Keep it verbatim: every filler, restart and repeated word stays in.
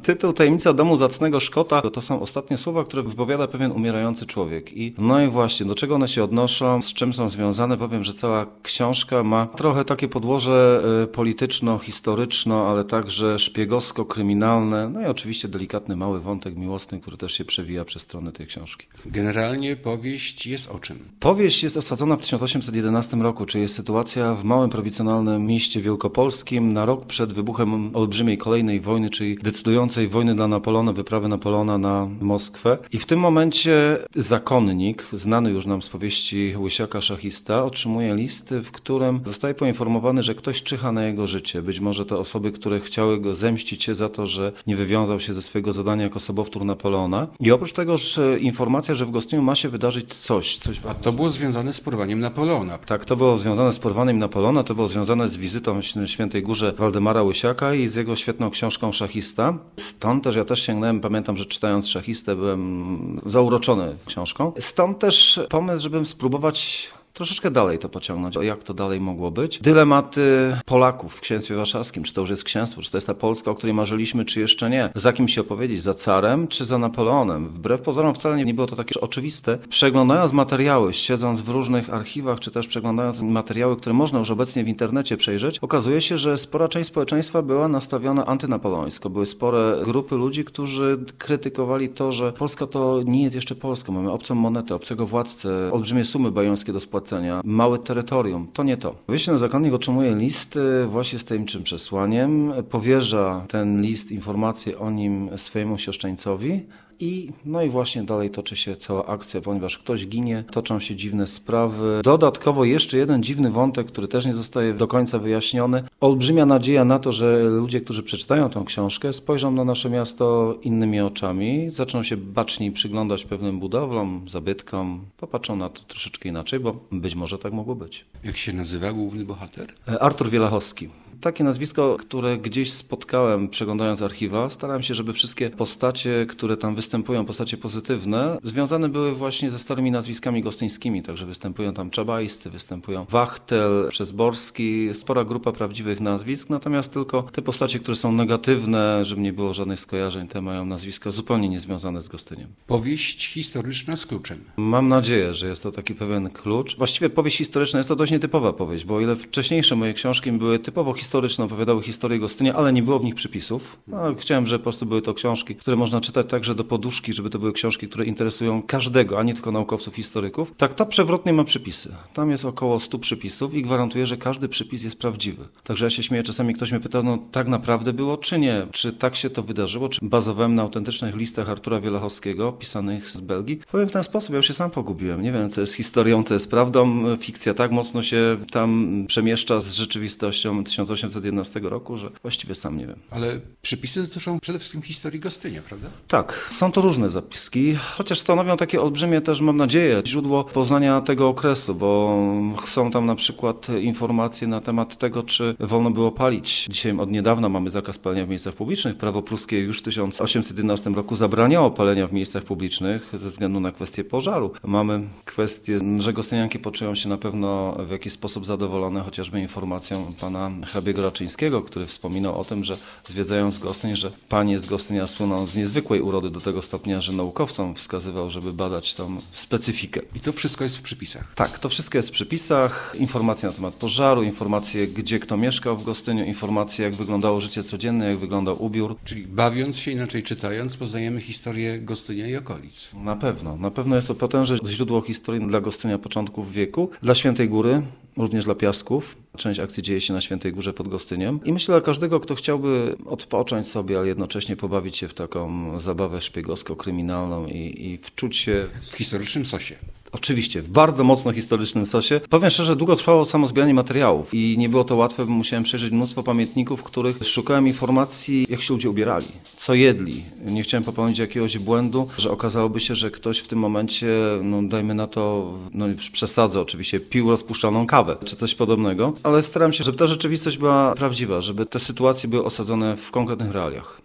Tytuł Tajemnica domu zacnego Szkota to są ostatnie słowa, które wypowiada pewien umierający człowiek. I no i właśnie, do czego one się odnoszą, z czym są związane? Powiem, że cała książka ma trochę takie podłoże polityczno-historyczno, ale także szpiegowsko-kryminalne, no i oczywiście delikatny mały wątek miłosny, który też się przewija przez strony tej książki. Generalnie powieść jest o czym? Powieść jest osadzona w tysiąc osiemset jedenastym roku, czyli jest sytuacja w małym prowincjonalnym mieście wielkopolskim na rok przed wybuchem olbrzymiej kolejnej wojny, czyli decydującej wojny dla Napoleona, wyprawy Napoleona na Moskwę. I w tym momencie zakonnik, znany już nam z powieści Łysiaka Szachista, otrzymuje list, w którym zostaje poinformowany, że ktoś czyha na jego życie. Być może to osoby, które chciały go zemścić się za to, że nie wywiązał się ze swojego zadania jako sobowtór Napoleona. I oprócz tego, że informacja, że w Gostyniu ma się wydarzyć coś. coś... A to było związane z porwaniem Napoleona. Tak, to było związane z porwaniem Napoleona, to było związane z wizytą w Świętej Górze Waldemara Łysiaka i z jego świetną książką Szachista. Stąd też ja też sięgnąłem, pamiętam, że czytając Szachistę byłem zauroczony książką. Stąd też pomysł, żebym spróbować troszeczkę dalej to pociągnąć, o jak to dalej mogło być. Dylematy Polaków w Księstwie Warszawskim, czy to już jest księstwo, czy to jest ta Polska, o której marzyliśmy, czy jeszcze nie. Za kim się opowiedzieć, za carem, czy za Napoleonem? Wbrew pozorom wcale nie było to takie oczywiste. Przeglądając materiały, siedząc w różnych archiwach, czy też przeglądając materiały, które można już obecnie w internecie przejrzeć, okazuje się, że spora część społeczeństwa była nastawiona antynapoleońsko. Były spore grupy ludzi, którzy krytykowali to, że Polska to nie jest jeszcze Polska. Mamy obcą monetę, obcego władcę, olbrzymie sumy bajońskie do spłacenia, małe terytorium. To nie to. Wieczny zakonnik otrzymuje list właśnie z tajemniczym przesłaniem, powierza ten list, informacje o nim swojemu siostrzeńcowi. I no i właśnie dalej toczy się cała akcja, ponieważ ktoś ginie, toczą się dziwne sprawy. Dodatkowo jeszcze jeden dziwny wątek, który też nie zostaje do końca wyjaśniony. Olbrzymia nadzieja na to, że ludzie, którzy przeczytają tę książkę, spojrzą na nasze miasto innymi oczami, zaczną się baczniej przyglądać pewnym budowlom, zabytkom, popatrzą na to troszeczkę inaczej, bo być może tak mogło być. Jak się nazywa główny bohater? Artur Wielachowski. Takie nazwisko, które gdzieś spotkałem przeglądając archiwa. Starałem się, żeby wszystkie postacie, które tam występują, postacie pozytywne, związane były właśnie ze starymi nazwiskami gostyńskimi. Także występują tam Czabajscy, występują Wachtel, Przezborski, spora grupa prawdziwych nazwisk. Natomiast tylko te postacie, które są negatywne, żeby nie było żadnych skojarzeń, te mają nazwiska zupełnie niezwiązane z Gostyniem. Powieść historyczna z kluczem. Mam nadzieję, że jest to taki pewien klucz. Właściwie powieść historyczna jest to dość nietypowa powieść, bo o ile wcześniejsze moje książki były typowo historyczne, opowiadały historię Gostynia, ale nie było w nich przypisów. No, chciałem, żeby po prostu były to książki, które można czytać także do poduszki, żeby to były książki, które interesują każdego, a nie tylko naukowców, historyków. Tak, ta przewrotnie ma przypisy. Tam jest około stu przypisów i gwarantuję, że każdy przypis jest prawdziwy. Także ja się śmieję, czasami ktoś mnie pyta, no tak naprawdę było, czy nie? Czy tak się to wydarzyło? Czy bazowałem na autentycznych listach Artura Wielachowskiego, pisanych z Belgii? Powiem w ten sposób, ja już się sam pogubiłem. Nie wiem, co jest historią, co jest prawdą. Fikcja tak mocno się tam przemieszcza z rzeczywistością tysiąc osiemset jedenastego roku, że właściwie sam nie wiem. Ale przypisy dotyczą przede wszystkim historii Gostynia, prawda? Tak, są to różne zapiski, chociaż stanowią takie olbrzymie też, mam nadzieję, źródło poznania tego okresu, bo są tam na przykład informacje na temat tego, czy wolno było palić. Dzisiaj od niedawna mamy zakaz palenia w miejscach publicznych. Prawo pruskie już w tysiąc osiemset jedenastym roku zabraniało palenia w miejscach publicznych ze względu na kwestię pożaru. Mamy kwestię, że gostynianki poczują się na pewno w jakiś sposób zadowolone, chociażby informacją pana hrabiego Raczyńskiego, który wspominał o tym, że zwiedzając Gostyń, że panie z Gostynia słyną z niezwykłej urody do tego stopnia, że naukowcom wskazywał, żeby badać tą specyfikę. I to wszystko jest w przypisach? Tak, to wszystko jest w przypisach. Informacje na temat pożaru, informacje, gdzie kto mieszkał w Gostyniu, informacje, jak wyglądało życie codzienne, jak wyglądał ubiór. Czyli bawiąc się, inaczej czytając, poznajemy historię Gostynia i okolic. Na pewno. Na pewno jest to potężne źródło historii dla Gostynia początków wieku, dla Świętej Góry, również dla Piasków. Część akcji dzieje się na Świętej Górze pod Gostyniem. I myślę, że każdego, kto chciałby odpocząć sobie, ale jednocześnie pobawić się w taką zabawę szpiegowsko-kryminalną i, i wczuć się w historycznym sosie. Oczywiście, w bardzo mocno historycznym sosie. Powiem szczerze, długo trwało samo zbieranie materiałów i nie było to łatwe, bo musiałem przejrzeć mnóstwo pamiętników, w których szukałem informacji, jak się ludzie ubierali, co jedli. Nie chciałem popełnić jakiegoś błędu, że okazałoby się, że ktoś w tym momencie, no dajmy na to, no już przesadzę oczywiście, pił rozpuszczoną kawę, czy coś podobnego, ale starałem się, żeby ta rzeczywistość była prawdziwa, żeby te sytuacje były osadzone w konkretnych realiach.